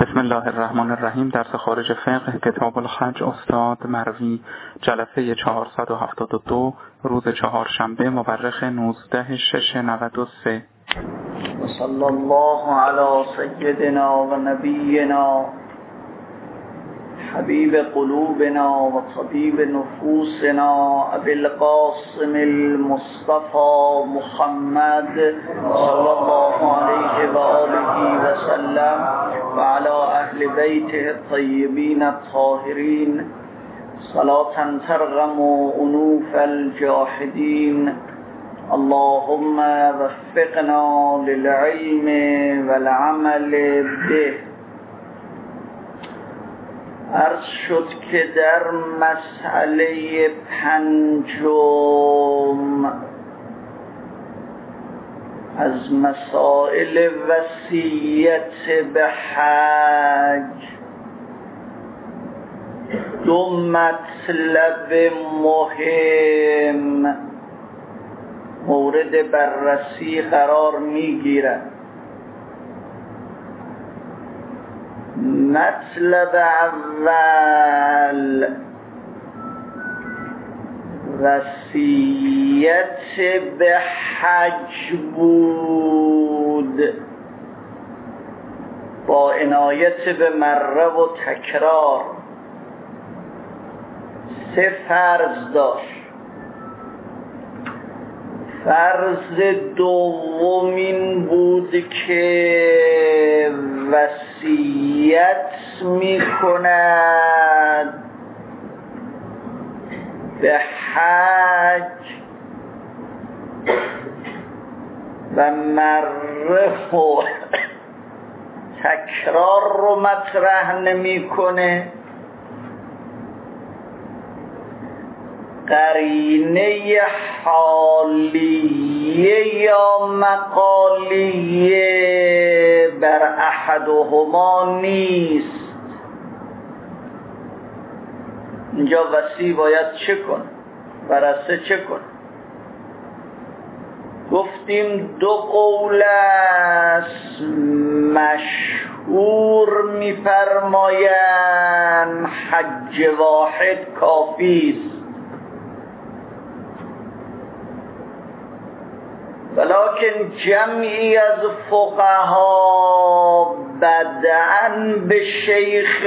بسم الله الرحمن الرحیم. درس خارج فقه کتاب الحج استاد مروی، جلسه 472، روز چهارشنبه مورخ 19/6/93. و صلی الله علی سیدنا و نبینا حبیب قلوبنا و طبیب نفوسنا ابی القاسم المصطفى محمد صلی الله علیه و آله و سلم و علی اهل بیته الطیبین الطاهرین صلاة ترغم انوف الجاحدین. اللهم وفقنا للعلم والعمل به. عرض شد که در مسئله پنجم از مسائل وصیت به حج دو مطلب مهم مورد بررسی قرار میگیرد. مطلب اول وصیت به حج بود با عنایت به مره و تکرار. 3 فرض داشت. فرض دومین بود که وصیت می کند به حج و مره و تکرار رو مطرح نمی کنه. قرینه حالیه یا مقالیه بر احدهما نیست. اینجا وصی باید چه کنه؟ برسه چه کنه؟ گفتیم 2 قول است. مشهور می‌فرمایند حج واحد کافی است، ولکن جمعی از فقها بدعاً به شیخ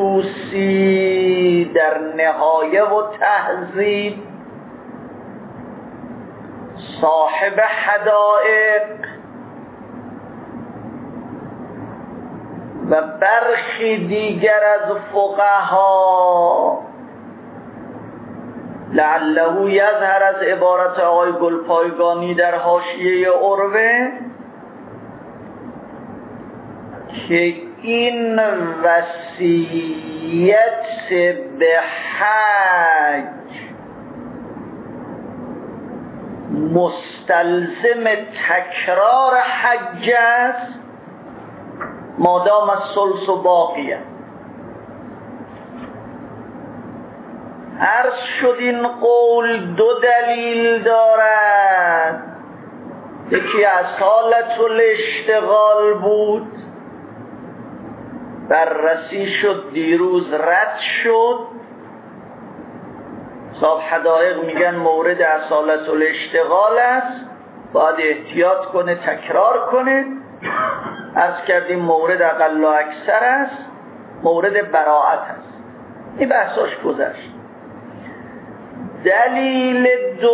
طوسی در نهایه و تهذیب، صاحب حدائق و برخی دیگر از فقها لعله یظهر از عبارت آقای گلپایگانی در حاشیه عروه که این وصیت به حج مستلزم تکرار حج است مادام الثلث باقیه. عرض شد این قول 2 دلیل دارد. یکی از حالت الاشتغال بود، بررسی شد دیروز رد شد. صاحب حدائق میگن مورد اصالت الاشتغال است، باید احتیاط کنه، تکرار کنه. عرض کردیم مورد اقل و اکثر است، مورد براعت است. این بحثاش گذشت. دلیل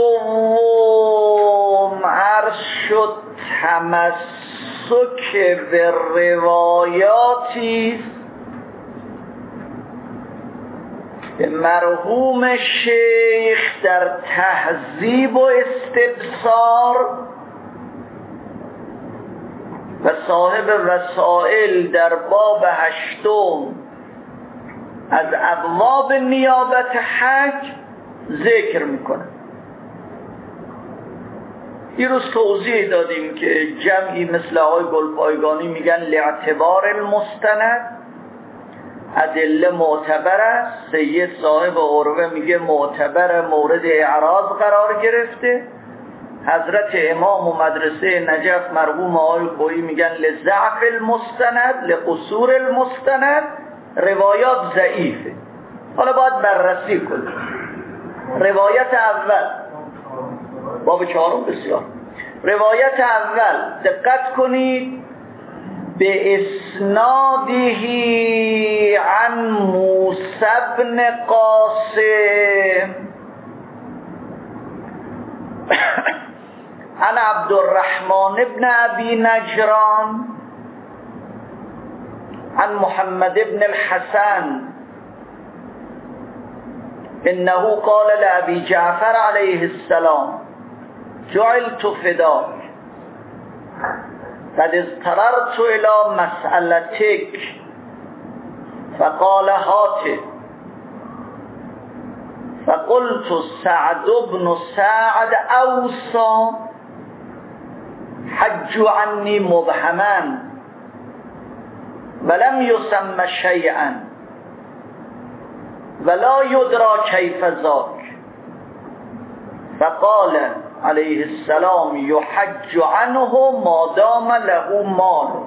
دوم عرض شد تمسک به روایاتی که مرحوم شیخ در تهذیب و استبصار و صاحب وسائل در باب 8 از ابواب نیابت حج ذکر میکنه. دیروز توضیح دادیم که جمعی مثل آقای گلپایگانی میگن لاعتبار المستند، ادله معتبر است. سید صاحب عروه میگه معتبر، مورد اعراض قرار گرفته. حضرت امام و مدرسه نجف مرحوم آقای خویی میگن لضعف المستند لقصور المستند روایات ضعیفه. حالا باید بررسی کنیم. روایت اول باب 4 بسیار. روایت اول دقت کنید، به اسناده عن موسی بن قاسم عن عبد الرحمن بن ابي نجران عن محمد بن الحسن انه قال لأبي جعفر عليه السلام جعلت فداك قد اضطررت الى مسألتك فقال هات فقلت سعد بن سعد اوصى حج عني مبهما ولم يسمى شيئا ولا يدرى كيف ذاك فقال عليه السلام يحج عنه ما دام له مال.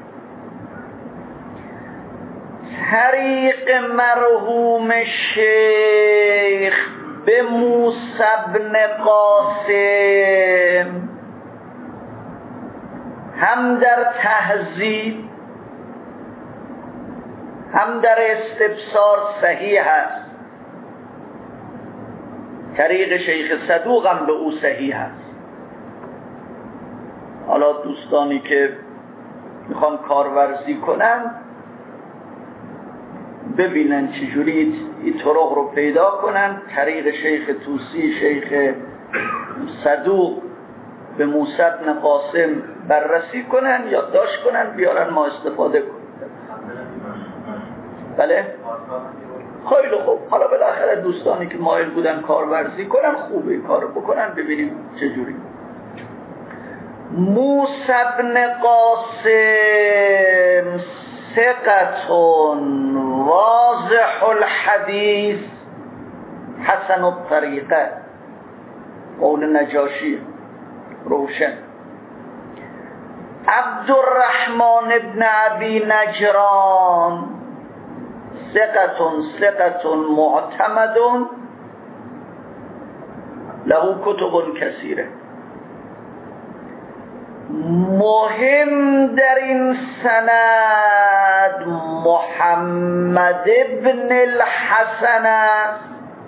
طریق مرحوم شیخ به موسی بن قاسم هم در تهذیب هم در استبصار صحیح است. طریق شیخ صدوق هم به او صحیح است. حالا دوستانی که میخوان کارورزی کنن ببینن چجوری این طرق رو پیدا کنن. طریق شیخ طوسی، شیخ صدوق به موسی بن قاسم بررسی کنن، یادداشت کنن، بیارن ما استفاده کنن. بله؟ خیلی خوب. حالا بالاخره دوستانی که مایل بودن کارورزی کنن خوبه کارو بکنن، ببینیم چجوری. موسی بن قاسم ثقة واضح الحدیث حسن الطریقه، قول نجاشی روشن. عبد الرحمن بن ابی نجران ثقة معتمد له کتب کثیره. مهم در این سند محمد بن الحسن است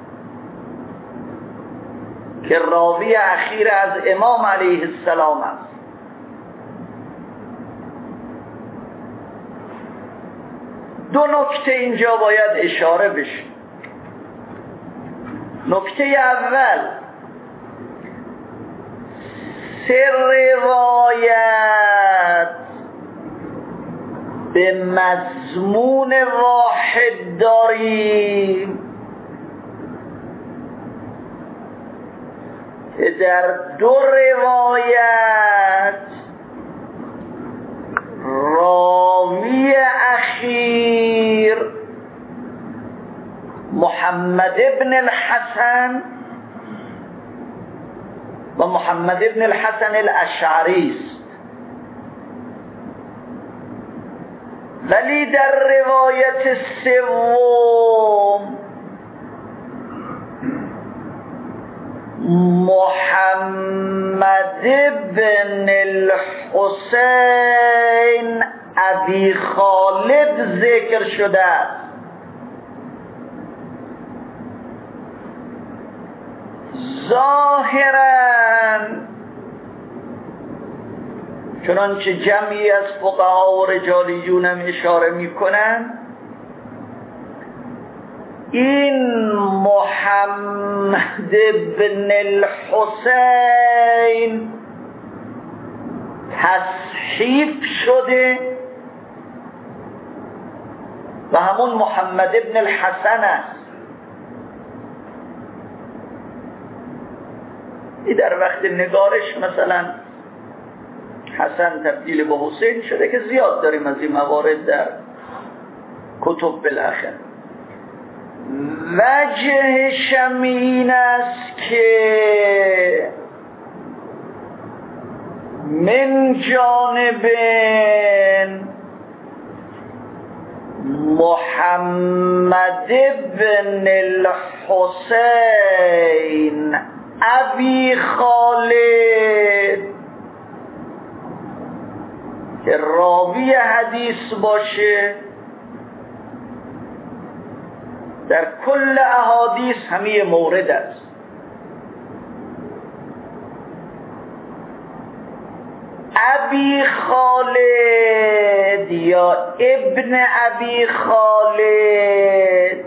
که راوی اخیر از امام علیه السلام است. دو نکته اینجا باید اشاره بشه. نکته اول، روایت به مضمون واحد داریم که در دو روایت راوی اخیر محمد بن الحسن و محمد بن الحسن الاشعری است، ولی در روایت سوم محمد بن الحسین ابی خالد ذکر شده است. ظاهراً چنانچه جمعی از فقها و رجالیون هم اشاره میکنن، این محمد بن الحسین تصحیف شده و همون محمد بن الحسن است. این در وقت نگارش مثلا حسن تبدیل به حسین شده که زیاد داریم از این موارد در کتب بالاخره. وجهش این است که من جانب محمد بن الحسین ابی خالد که راوی حدیث باشه، در کل احادیث همه مورد است. ابی خالد یا ابن ابی خالد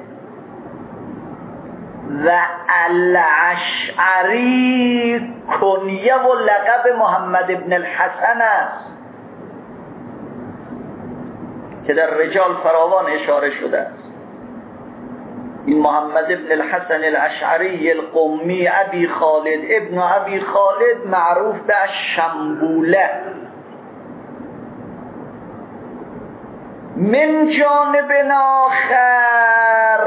و الاشعری کنیه و لقب محمد ابن الحسن است که در رجال فراوان اشاره شده است. این محمد ابن الحسن الاشعری القمی ابی خالد ابن ابی خالد معروف به شنبوله. من جانب آخر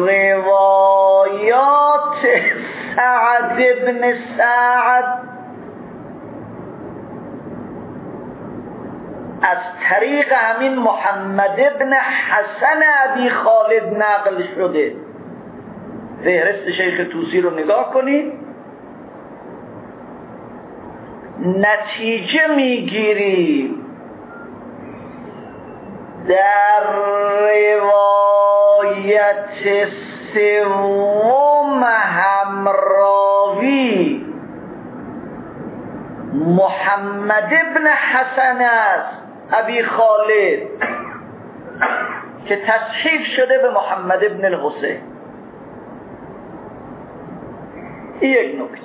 روایات سعد ابن سعد از طریق همین محمد ابن حسن ابی خالد نقل شده. فهرست شیخ طوسی رو نگاه کنید، نتیجه میگیریم در روایت سوم همراوی محمد ابن حسن است ابی خالد که تصحیف شده به محمد ابن الحسین. یک نکته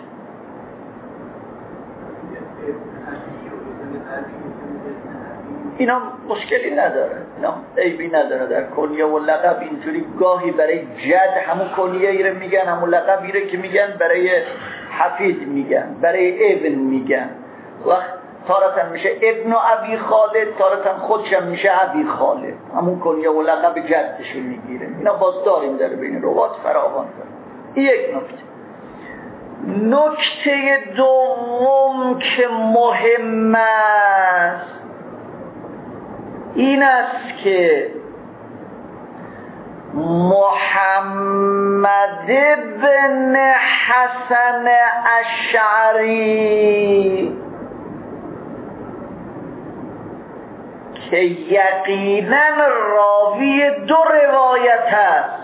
اینا مشکلی نداره، اینا عیبی نداره. در کنیه و لقب اینجوری گاهی برای جد همون کنیه ایره میگن، همون لقب ایره که میگن برای حفید میگن، برای ابن میگن. وقت تارتاً میشه ابن ابی خالد، تارتاً خودشم میشه ابی خالد، همون کنیه و لقب جدش میگیره. اینا باز داریم در بین روات فراوان داریم. یک نکته. نکته دوم که مهم است این است که محمد بن حسن اشعری که یقینا راوی دو روایت است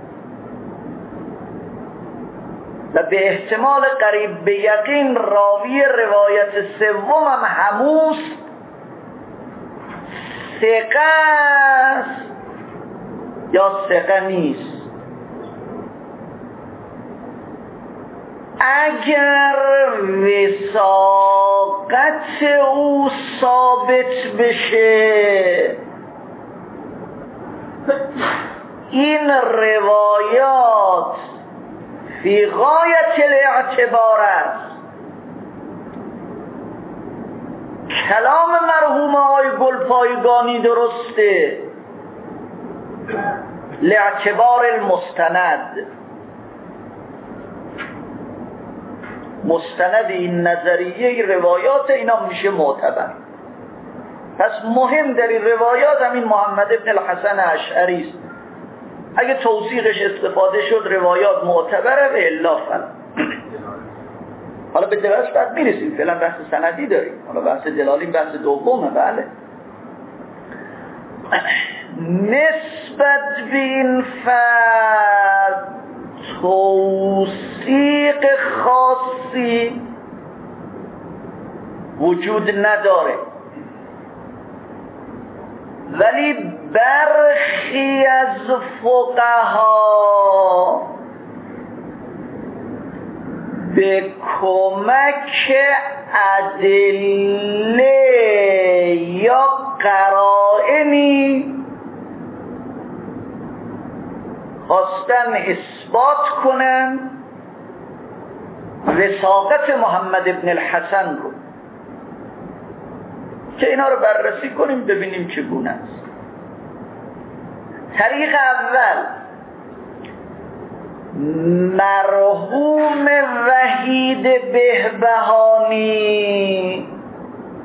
و به احتمال قریب به یقین راوی روایت سوم هم هموست، ثقه است یا ثقه نیست. اگر وثاقت او ثابت بشه این روایات فی غایت الاعتبار است. کلام مرحوم آقای گلپایگانی درسته، لاعتبار المستند. مستند این نظریه روایات اینا میشه معتبر. پس مهم در این روایات همین محمد ابن الحسن اشعری است. اگه توثیقش استفاده شد روایات معتبره و الا فلا. حالا به دلالش بعد میرسیم، فعلا بحث سندی داریم، حالا بحث دلالی بحث دومه. بله نسبت به این فرد توثیق خاصی وجود نداره، ولی برخی از فقها به کمک ادله یا قرائنی خواستن اثبات کنن وثاقت محمد ابن الحسن رو، که اینا رو بررسی کنیم ببینیم چگونه است. طریق اول مرحوم وحید بهبهانی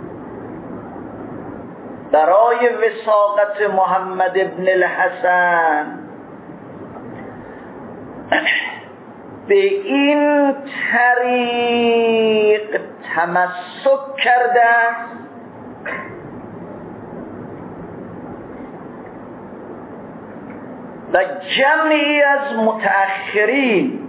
برای وثاقت محمد ابن الحسن به این طریق تمسک کرده است و جمعی از متأخرین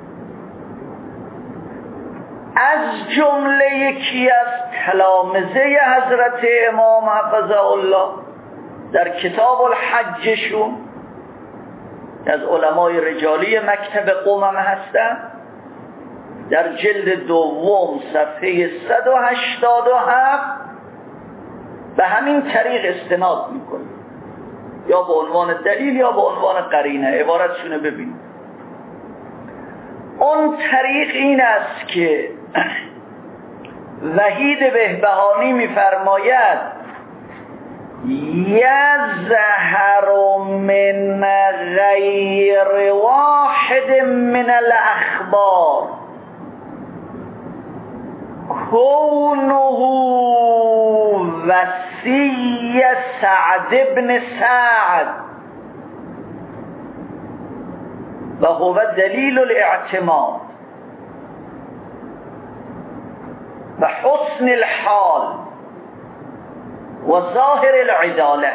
از جمله یکی از تلامذه حضرت امام حفظه الله در کتاب الحجشون از علمای رجالی مکتب قم هم هستن، در جلد دوم صفحه 187 به همین طریق استناد میکنه، یا به عنوان دلیل یا به عنوان قرینه. عبارتشونه ببینید. اون طریق این است که وحید بهبهانی میفرماید یظهر من غیر واحد من الاخبار کونه وصی سعد بن سعد و هو دلیل الاعتماد و حسن الحال و ظاهر العداله.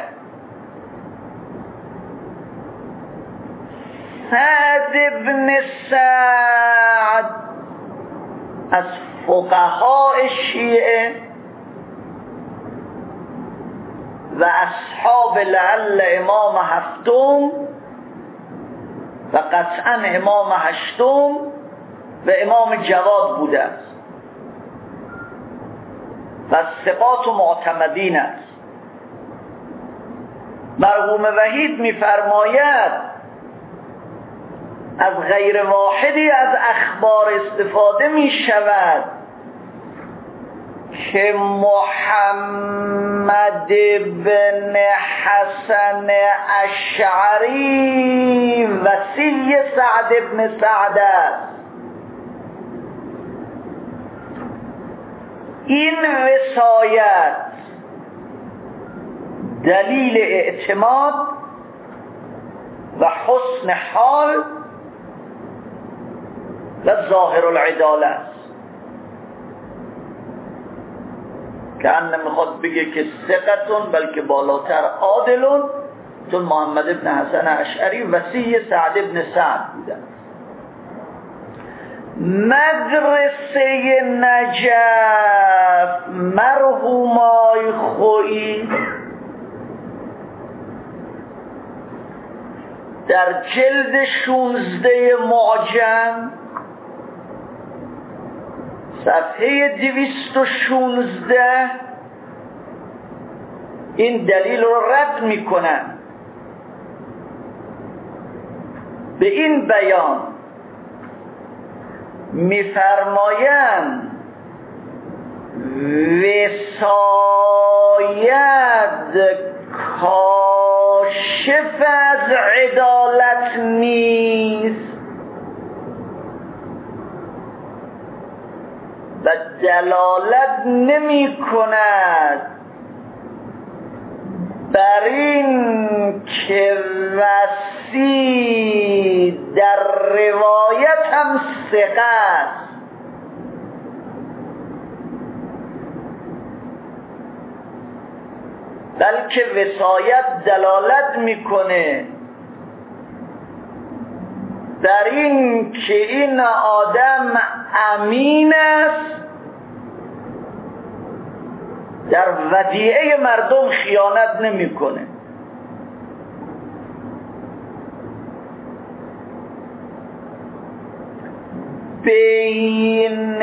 سعد بن سعد از فقهای شیعه و اصحاب لعل امام هفتم و قطعا امام هشتم و امام جواد بوده است و ثقات و معتمدین است. مرحوم وحید می‌فرماید از غیر واحدی از اخبار استفاده می شود که محمد بن حسن اشعری وصی سعد بن سعد است. این وصایت دلیل اعتماد و حسن حال و ظاهر العداله است، که انه میخواد بگه که ثقتون بلکه بالاتر عادلون، چون محمد بن حسن اشعری وصی سعد بن سعد بوده. مدرسه نجف مرحومای خویی در جلد 16 معجم صفحه 216 این دلیل رو رد میکنن. به این بیان میفرمایند وصایت کاشف از عدالت نیست و دلالت نمی کند بر این که وصی در روایت هم ثقه است، بلکه وصایت دلالت میکنه در این که این آدم امین است، در ودیعه مردم خیانت نمیکنه. بین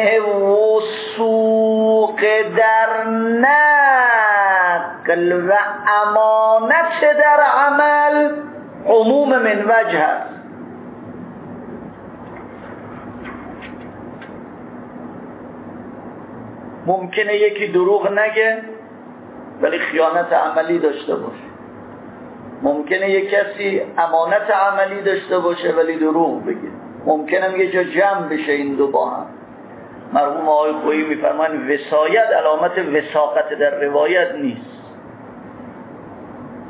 وثوق در نقل و امانت در عمل عموم من وجه است. ممکنه یکی دروغ نگه ولی خیانت عملی داشته باشه، ممکنه یک کسی امانت عملی داشته باشه ولی دروغ بگه، ممکنه یه جا جمع بشه این دو با هم. مرحوم آقای خویی میفرمایند وصایت علامت وثاقت در روایت نیست،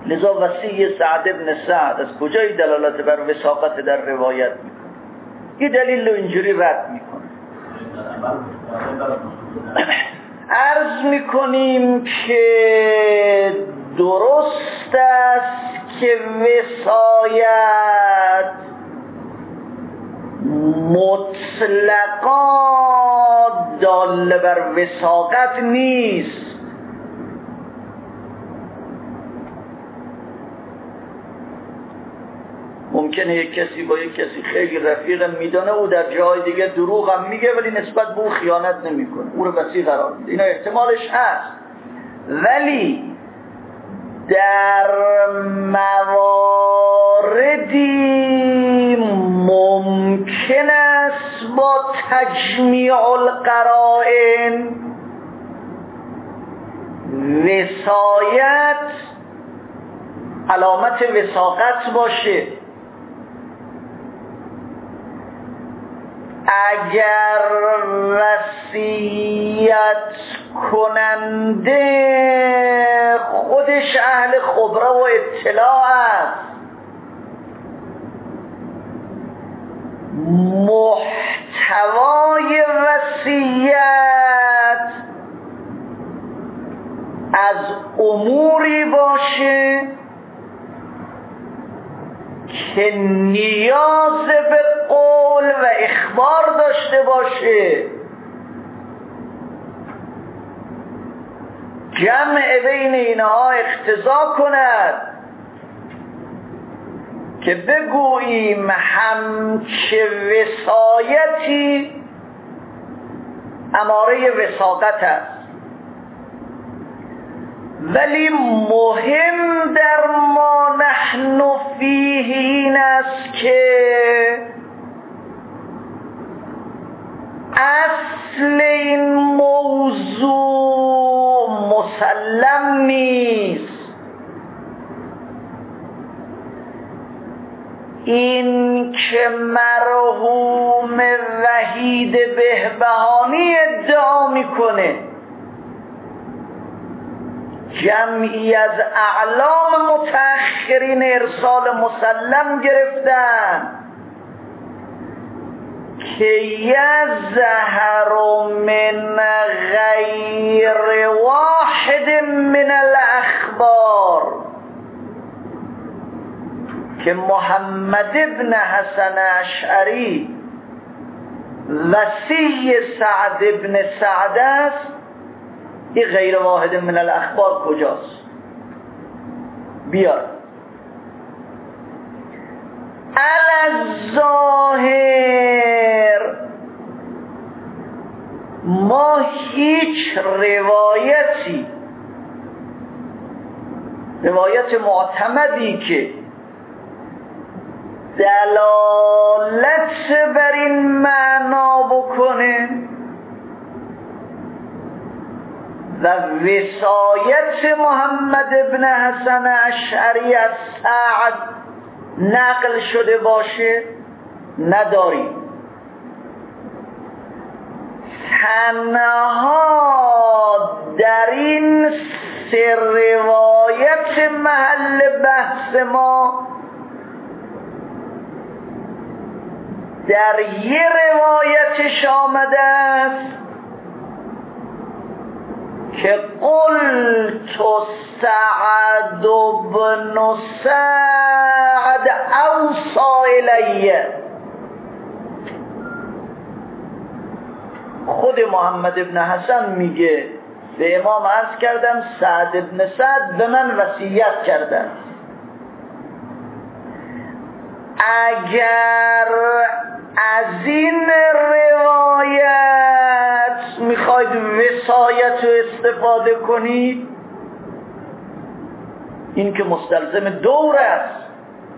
لذا وصی سعد بن سعد از کجای دلالت بر وثاقت در روایت میکنه؟ یه دلیل رو اینجوری رد میکنه. عرض میکنیم که درست است که وصایت مطلقا دال بر وثاقت نیست. ممکنه یک کسی با یک کسی خیلی رفیق میدانه او در جای دیگه دروغ هم میگه ولی نسبت به او خیانت نمیکنه، او رو وصی قرار میده. اینا احتمالش هست، ولی در مواردی ممکن است با تجمیع القرائن وصایت علامت وثاقت باشه. اگر وصیت کننده خودش اهل خبره و اطلاع است، محتوای وصیت از اموری باشه که نیاز به قول و اخبار داشته باشه، جمع بین اینها اقتضا کند که بگوییم همچه وصایتی اماره وثاقت است. ولی مهم در ما نحن فیه این است که اصل این موضوع مسلم نیست. این که مرحوم وحید بهبهانی ادعا میکنه جمعی از اعلام متأخرین ارسال مسلم گرفتن که یظهر من غیر واحد من الاخبار که محمد ابن حسن اشعری وصی سعد ابن سعد است. این غیر واحد من الاخبار کجاست؟ بیار. الظاهر ما هیچ روایت معتمدی که دلالت بر این معنا بکنه و وصایت محمد ابن حسن اشعری از سعد نقل شده باشه نداریم. تنها در این سه روایت محل بحث ما در یه روایتش آمده است که قلت سعد بن سعد اوصا الیه. خود محمد ابن حسن میگه به امام عرض کردم سعد ابن سعد به من وصیت کردن. اگر از این روایت میخواید وصایت رو استفاده کنید، این که مستلزم دور است.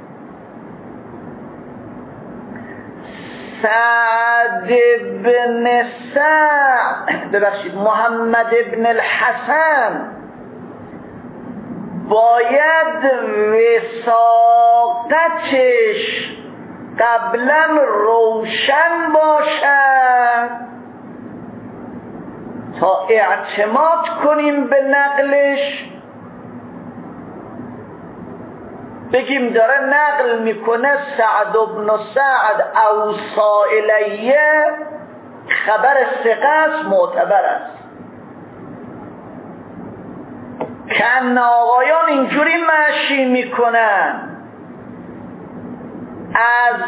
سعد بن سعد محمد ابن الحسن باید وثاقتش قبلا روشن باشد تا اعتماد کنیم به نقلش بگیم داره نقل میکنه سعد بن سعد اوصا الیه، خبر ثقه است، معتبر است. کن آقایان اینجوری مشی میکنن از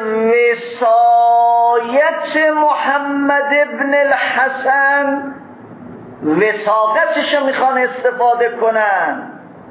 وصایت محمد ابن الحسن وثاقتش میخوان استفاده کنن.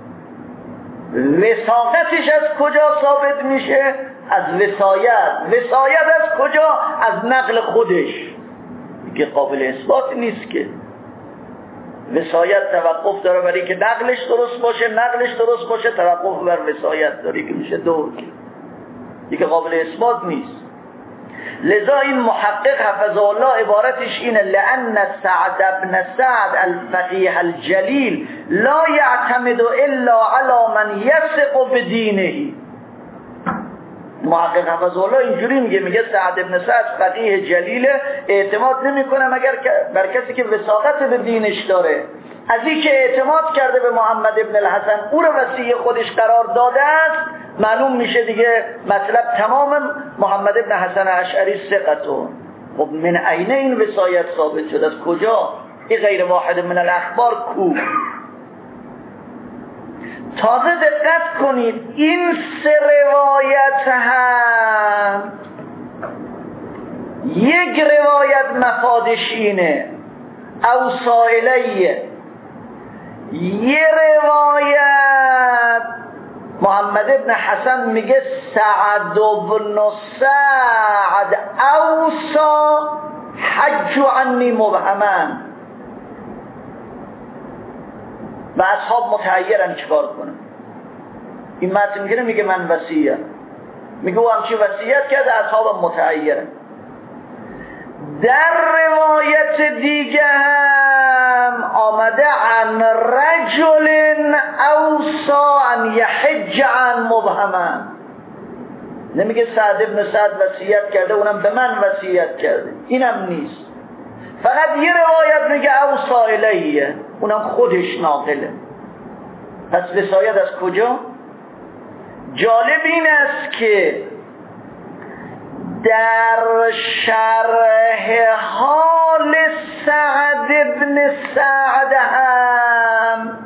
وثاقتش از کجا ثابت میشه؟ از وصایت. وصایت از کجا؟ از نقل خودش که قابل اثبات نیست که. وصایت توقف داره برای که نقلش درست باشه، نقلش درست باشه توقف بر وصایت داره که میشه دو، که قابل اثبات نیست. لذا این محقق حفظه الله عبارتش اینه: لأن سعد بن سعد الفقیه الجلیل لا یعتمد الا على من یثق بدینه. محقق حفظه الله اینجوری میگه سعد بن سعد فقیه جلیل اعتماد نمیکنه مگر بر کسی که وثاقت به دینش داره. از این که اعتماد کرده به محمد ابن الحسن، او رو وصی خودش قرار داده است، معلوم میشه دیگه مطلب تمام محمد ابن حسن اشعری ثقتون. خب من عین این وصایت ثابت شد؟ از کجا؟ این غیر واحد من الاخبار کو. تازه دقت کنید این سه روایت هم یک روایت مفادش اینه اوصا الیه، یه روایت محمد ابن حسن میگه سعد بن سعد اوصا حج عنی مبهما و اصحاب متحیرن چیکار کنن. این متن میگه میگه من وصیت، میگه او همچی وصیت کرده، اصحاب متحیرن. در روایت دیگه هم آمده عن رجل اوصا ان یحج عن مبهما، نمیگه سعد ابن سعد وصیت کرده اونم به من وصیت کرده، اینم نیست. فقط یه روایت میگه اوصا الیه، اونم خودش ناقله. پس وصایت از کجا؟ جالب این است که در شرح حال سعد ابن سعد هم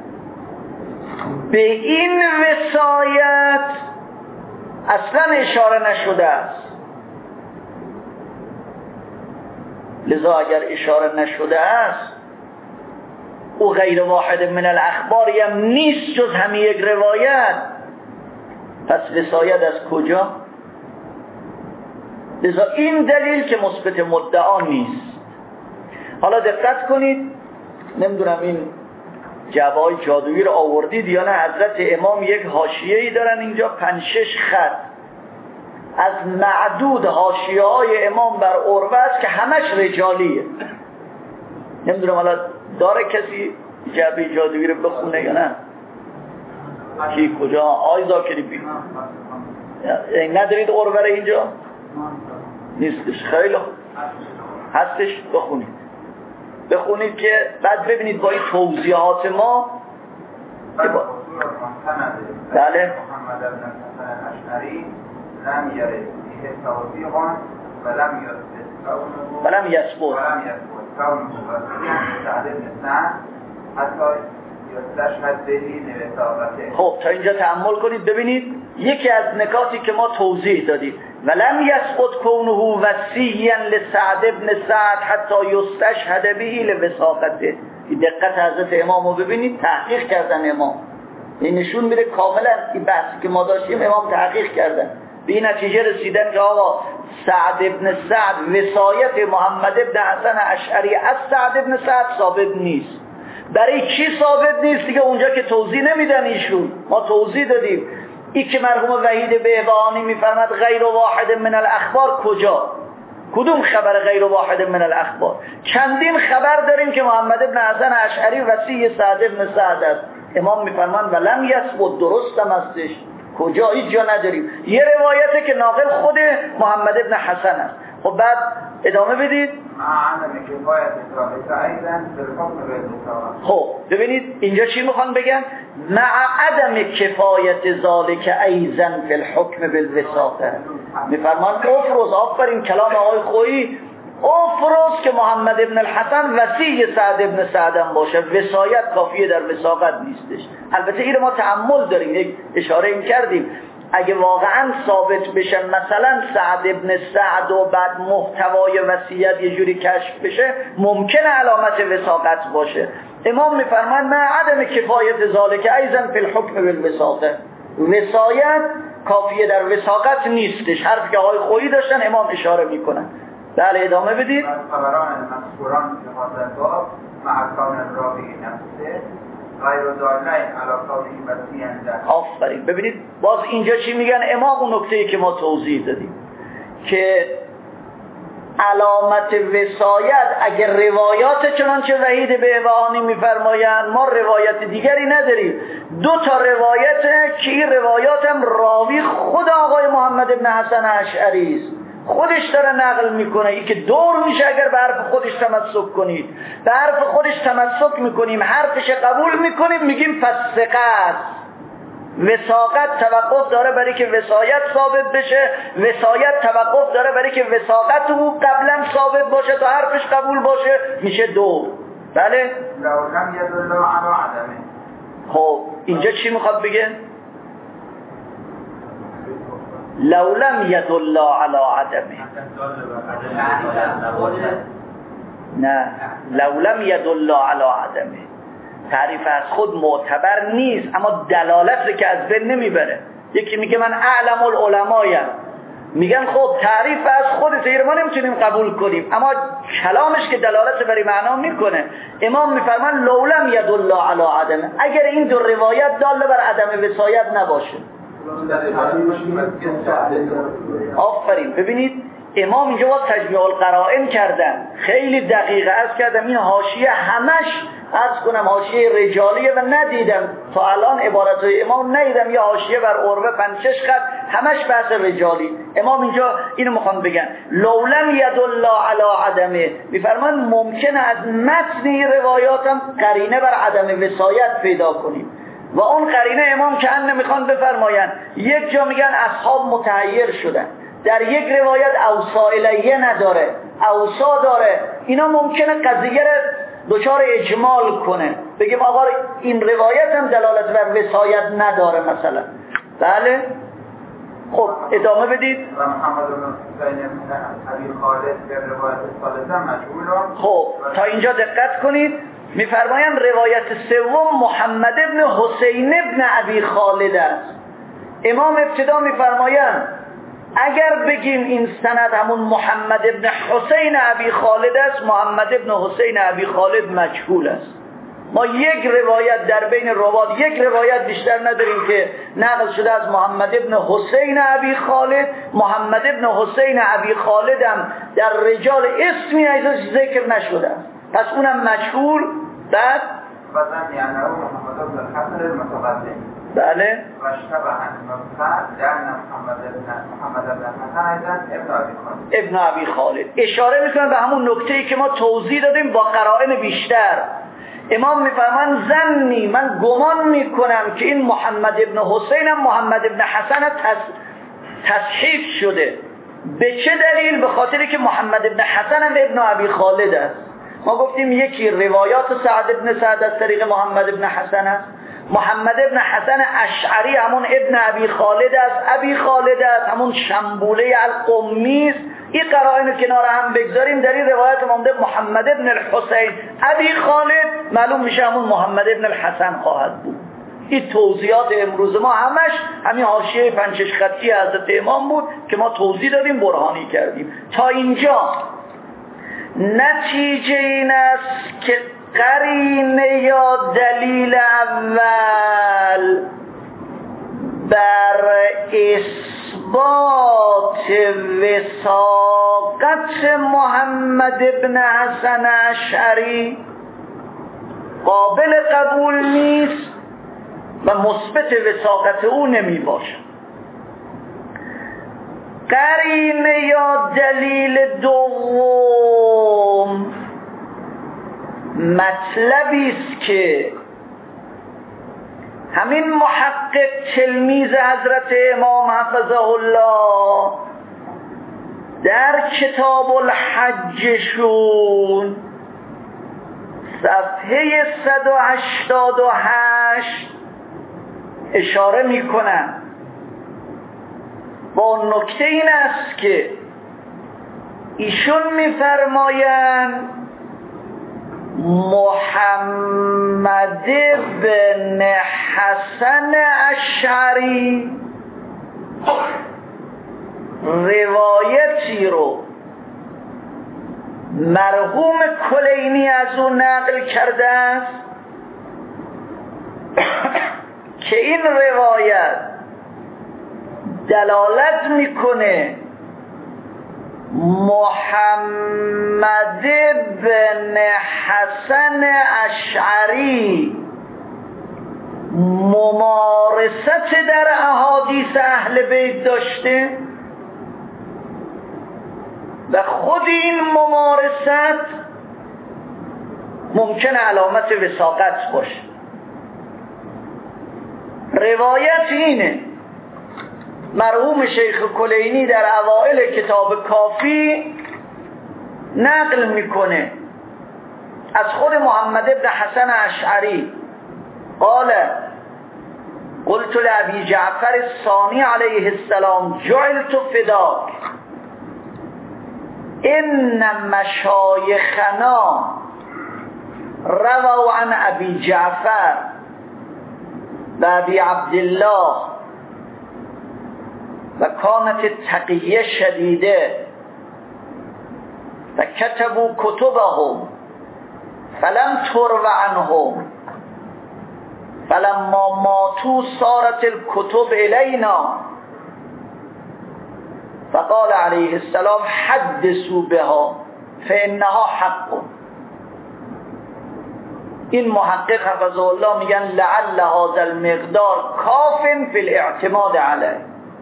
به این وصایت اصلا اشاره نشده است. لذا اگر اشاره نشده است او غیر واحد من الاخباری هم نیست جز همین یک روایت، پس وصایت از کجا؟ لذا این دلیل که مثبت مدعا نیست. حالا دقت کنید، نمیدونم این جوای جادویی رو آوردید یا نه، حضرت امام یک حاشیه‌ای دارن اینجا 5-6 خط از معدود حاشیه‌های امام بر عروه است که همش رجالیه. نمیدونم حالا داره کسی جعبه جادویی رو بخونه یا نه؟ کی کجا؟ آی ذاکری بی ندارید عروه رو اینجا؟ نیستش. خیلی هستش، بخونید که بعد ببینید با این توضیحات ما بله محمد بن حسن اشعری لم یرد توضیحان ولم یثبت کونه سعد بن سعد حتی یستشهد بهی لوثاقته. خب تا اینجا تأمل کنید ببینید یکی از نکاتی که ما توضیح دادیم ولم یثبت کونه وصیا لسعد بن سعد حتی یستشهد بهی لوثاقته. دقت حضرت امامو ببینید، تحقیق کردن امام. این نشون میده کاملا این بحثی که ما داشتیم امام تحقیق کردن، به این نتیجه رسیدن که آقا سعد ابن سعد وصایت محمد ابن حسن اشعری از سعد ابن سعد ثابت نیست. برای چی ثابت نیست؟ دیگه اونجا که توضیح نمیدن ایشون، ما توضیح دادیم. این که مرحوم وحید بهبهانی میفرماد غیر واحد من الاخبار، کجا؟ کدوم خبر غیر واحد من الاخبار؟ چندین خبر داریم که محمد ابن حسن اشعری وصی سعد ابن سعد است. امام میفرمان ولم یثبت، درستم هستش، کجا؟ هیچ جا نداریم. یه روایته که ناقل خود محمد ابن حسن است. خب بعد ادامه بدید. خب ببینید اینجا چی میخوان بگن؟ مع عدم کفایت ذالک ایضا فی الحکم بالوساطه. میفرمان افروز، آفرین کلام آقای خویی، افروز که محمد ابن الحسن وصی سعد ابن سعدم باشه، وصایت کافیه در وثاقت نیستش. البته این ما تأمل داریم، یک اشاره این کردیم اگه واقعا ثابت بشه مثلا سعد ابن سعد و بعد محتوای وصیت یه جوری کشف بشه ممکنه علامت وثاقت باشه. امام میفرمان من عدم کفایت ذالک ایضا فی الحکم بالوساطه، وصایت کافیه در وثاقت نیستش. حرفی که آقای خویی داشتن امام اشاره میکنن. بله ادامه بدید. خبران مذکوران که حاضر باب مع کون الراوی نفسه غیر دالین علی کونه وصیًا. آفرین. ببینید باز اینجا چی میگن امام؟ اون نکته‌ای که ما توضیح دادیم که علامت وصایت اگر روایات چنانچه وحید بهبهانی میفرمایند، ما روایت دیگری نداریم، 2 تا روایته که این روایات هم راوی خود آقای محمد ابن حسن اشعری است، خودش داره نقل میکنه. این که دور میشه اگر به حرف خودش تمسک کنید. به حرف خودش تمسک میکنیم، حرفش قبول میکنیم، میگیم پس ثقه است. وثاقت توقف داره برای که وصایت ثابت بشه، وصایت توقف داره برای که وثاقت او قبلا ثابت باشه تا حرفش قبول باشه، میشه 2. بله؟ لولم یدل علی عدمه. خب اینجا چی میخواد بگه؟ لولم یدل علی عدمه. نه، لولم یدل علی عدمه تعریف از خود معتبر نیست، اما دلالت که از بین نمیبره. یکی میگه من اعلم العلمایم، میگن خب تعریف از خودت ما نمیتونیم قبول کنیم، اما کلامش که دلالت بر معنا میکنه. امام میفرمان لولم یدل علی عدمه، اگر این 2 روایت داله بر عدم وصایت نباشه. آفرین. ببینید امام اینجا با تجمیع القرائن کردن، خیلی دقیقه عرض کردم. این حاشیه همش عرض کنم حاشیه رجالیه و ندیدم تا الان عبارتهای امام ندیدم یا حاشیه بر عروه 5-6 خط همش بحث رجالی. امام اینجا اینو میخوان بگن لولم یدل علی عدمه، میفرمان ممکنه از متن روایات هم قرینه بر عدم وصایت پیدا کنیم و اون قرینه امام که نمیخوان بفرماین. یک جا میگن اصحاب متحیر شدن، در یک روایت اوصا الیه نداره، اوصا داره. اینا ممکنه قضیه رو دچار اجمال کنه، بگیم آقا این روایت هم دلالت بر وصایت نداره مثلا. بله خب ادامه بدید. و محمد بن حسین بن ابی خالد در روایت ثالثه مجهول. خب تا اینجا دقت کنید. میفرمایند روایت سوم محمد ابن حسین ابن ابی خالد است. امام ابتدا میفرمایند اگر بگیم این سند همون محمد ابن حسین ابی خالد است، محمد ابن حسین ابی خالد مجهول است. ما یک روایت در بین روات، یک روایت بیشتر نداریم که نقل شده از محمد ابن حسین ابی خالد. محمد ابن حسین ابی خالد هم در رجال اسمی ازش ذکر نشده، پس اونم مجهول. بعد وزن یعنی محمد ابن الحسن المتقدم. بله. و اشتبه المبتد در محمد ابن الحسن ابن ابی خالد. اشاره میکنن به همون نکته‌ای که ما توضیح دادیم با قرائن بیشتر. امام میفرمان زنی، من گمان میکنم که این محمد ابن حسین هم محمد ابن حسن تصحیف شده. به چه دلیل؟ به خاطری که محمد ابن حسن هم ابن ابی خالد است. ما گفتیم یکی روایات سعد ابن سعد از طریق محمد ابن حسن است، محمد ابن حسن اشعری همون ابن ابی خالد است، ابی خالد است همون شنبوله القمی است. این قرائن کنار هم بگذاریم، در این روایت مونده محمد ابن الحسین ابی خالد، معلوم میشه همون محمد ابن الحسن خواهد بود. این توضیحات امروز ما همش همین حاشیه 5-6 خطی حضرت امام بود که ما توضیح دادیم، برهانی کردیم. تا اینجا نتیجه این است که قرینه یا دلیل اول بر اثبات وثاقت محمد ابن حسن اشعری قابل قبول نیست و مثبت وثاقت او نمی باشه. قرینه یا دلیل دوم مطلبی است که همین محقق تلمیذ حضرت امام حفظه الله در کتاب الحجشون صفحه 188 اشاره میکنن. با نکته این است که ایشون میفرمایند محمد بن حسن اشعری روایتی رو مرحوم کلینی از او نقل کرده است که این روایت دلالت میکنه محمد بن حسن اشعری ممارست در احادیث اهل بیت داشته و خود این ممارست ممکنه علامت وثاقت باشه. روایت اینه، مرحوم شیخ کلینی در اوائل کتاب کافی نقل میکنه از خود محمد بن حسن اشعری قال قلت لأبي جعفر الثاني عليه السلام جعلت فداك ان مشایخنا رووا عن ابي جعفر و ابي عبد الله و كانت التقیه شدیده و كتبوا كتبهم فلم ترو عنهم فلما ماتوا صارت الكتب إلينا فقال عليه السلام حدثوا بها فإنها حق. این محقق حفظه الله میگن لعل هذا المقدار کاف فی الاعتماد علیه.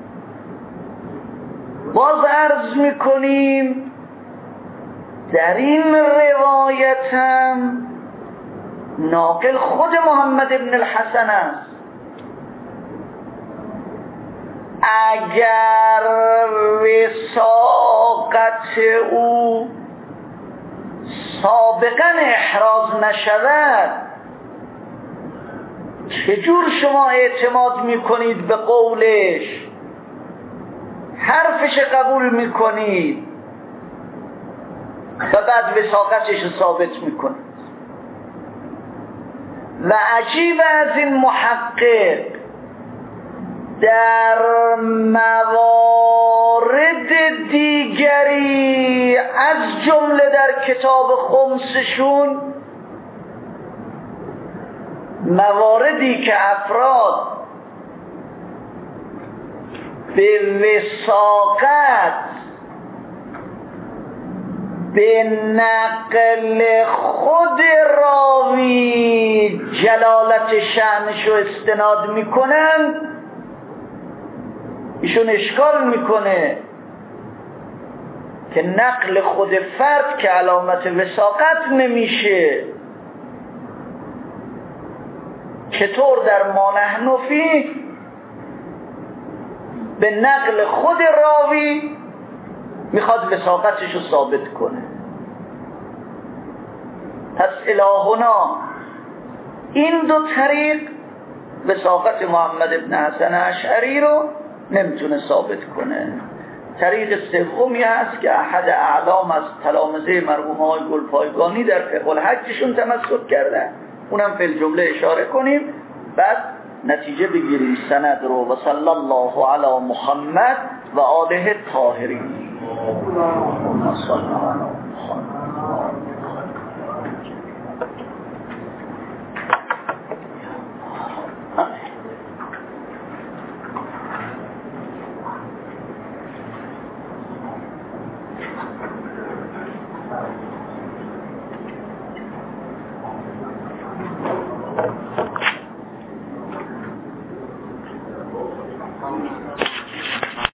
باز عرض میکنیم در این روایت هم ناقل خود محمد بن الحسن است. اگر وثاقت او سابقا احراز نشود چجور شما اعتماد میکنید به قولش، حرفش قبول میکنید و بعد وثاقتش ثابت میکنید؟ و عجیب از این محقق در موارد دیگری از جمله در کتاب خمسشون، مواردی که افراد به وثاقت به نقل خود راوی جلالت شأنش رو استناد میکنن، ایشون اشکال میکنه که نقل خود فرد که علامت وثاقت نمیشه، چطور در ما نحن فیه به نقل خود راوی میخواد وثاقتش رو ثابت کنه؟ پس الهنا این دو طریق وثاقت محمد بن حسن اشعری رو نمیتونه ثابت کنه. طریق سومی هست که احد اعلام از تلامذه مرحوم های گلپایگانی در فقه الحجشون تمسک کردن، اونم فی الجمله اشاره کنیم بعد نتیجه بگیریم سند رو. و صلی الله علی محمد و آله الطاهرین. اللهم صل علی محمد.